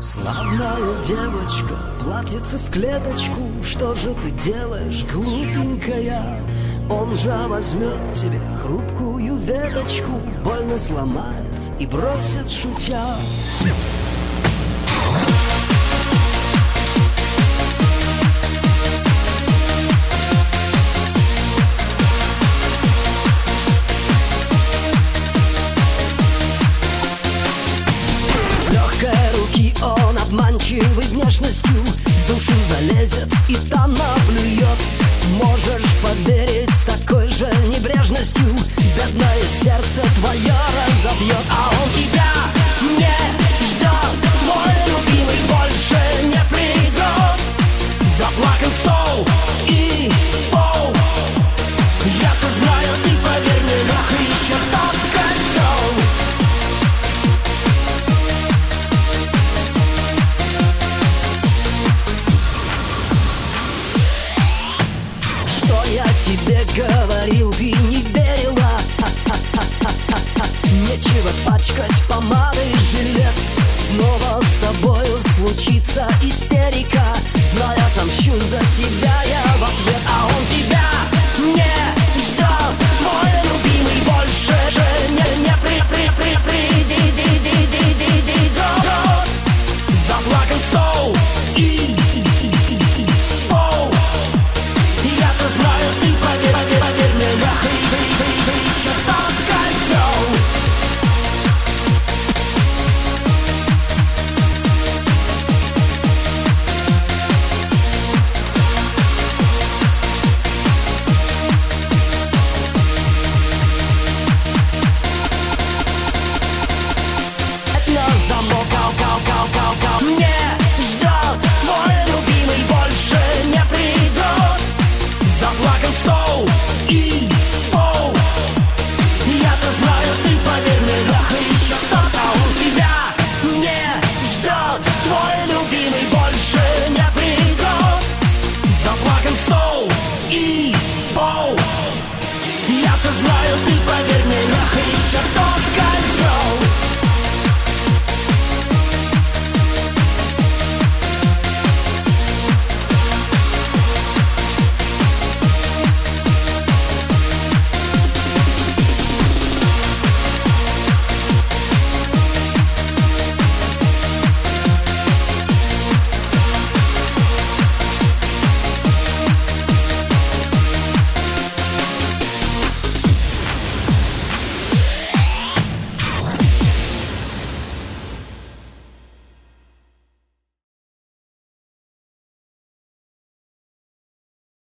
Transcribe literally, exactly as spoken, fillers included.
Славная девочка, платьице в клеточку. Что же ты делаешь, глупенькая? Он же возьмет тебе хрупкую веточку, больно сломает и бросит шутя. Он обманчивой внешностью в душу залезет и там наплюет. Можешь поверить, с такой же небрежностью бедное сердце твое разобьет. А он тебя не ждет, твой любимый больше не придет. Заплакан стол и пол, я-то знаю, и поверь мне, Леха еще тот козел. Я тебе говорил, ты не верила. Нечего пачкать помадой жилет. Снова с тобою случится истерика. Зная, отомщу за тебя я в ответ. А он тебе